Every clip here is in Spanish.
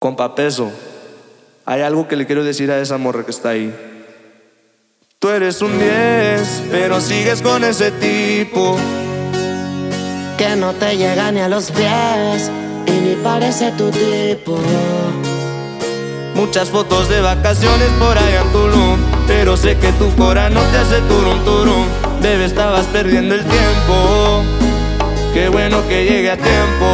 Compa Peso, hay algo que le quiero decir a esa morra que está ahí. Tú eres un 10, pero sigues con ese tipo que no te llega ni a los pies y ni parece tu tipo. Muchas fotos de vacaciones por allá en Tulum, pero sé que tu cora no te hace turum turum. Bebé, estabas perdiendo el tiempo. Qué bueno que llegue a tiempo.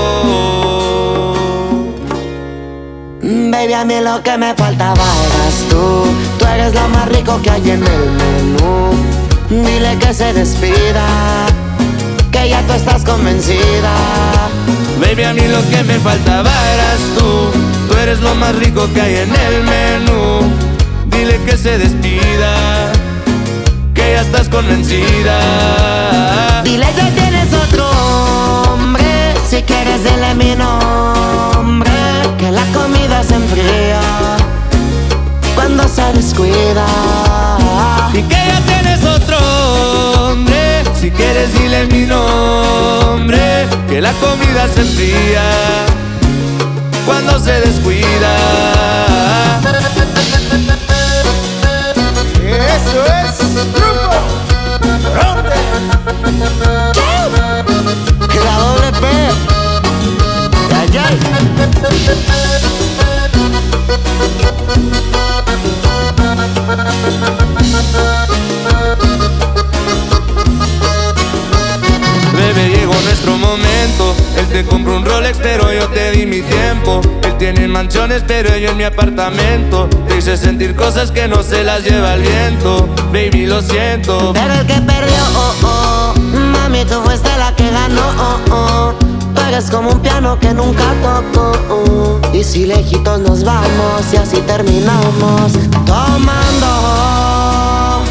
Baby, a mí lo que me faltaba eras tú. Tú eres lo más rico que hay en el menú. Dile que se despida, que ya tú estás convencida. Baby, a mí lo que me faltaba eras tú. Tú eres lo más rico que hay en el menú. Dile que se despida, que ya estás convencida. Dile que tienes otro hombre. Si quieres dile mi nombre, que la comida se enfría cuando se descuida. Y que ya tienes otro hombre. Si quieres dile mi nombre, que la comida se enfría cuando se descuida. Eso es Grupo Ronde. La doble P. Ay, ay. Bebé, llegó nuestro momento. Él te compró un Rolex, pero yo te di mi tiempo. Él tiene mansiones, pero yo en mi apartamento. Te hice sentir cosas que no se las lleva el viento. Baby, lo siento. Pero el que perdió, oh, oh. Mami, tú fuiste la que ganó, oh, oh. Tú eres como un piano que nunca tocó, oh. Y si lejitos nos vamos y así terminamos, tomando,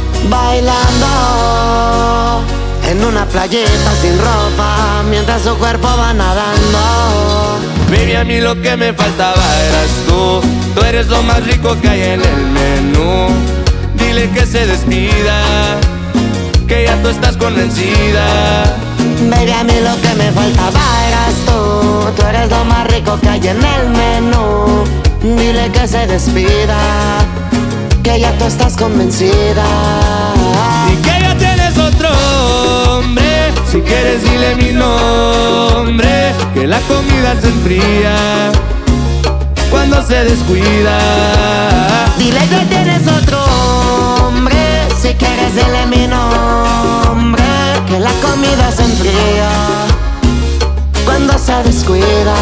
bailando en una playita sin ropa, mientras su cuerpo va nadando. Baby, a mí lo que me faltaba eras tú. Tú eres lo más rico que hay en el menú. Dile que se despida, que ya tú estás convencida. Baby, a mí lo que me faltaba eras tú. Tú eres lo más rico que hay en el menú. Dile que se despida, que ya tú estás convencida. Y que ya tienes otro hombre. Si quieres dile mi nombre, que la comida se enfría cuando se descuida. Dile que tienes otro hombre. Si quieres dile mi nombre, que la comida se enfría cuando se descuida.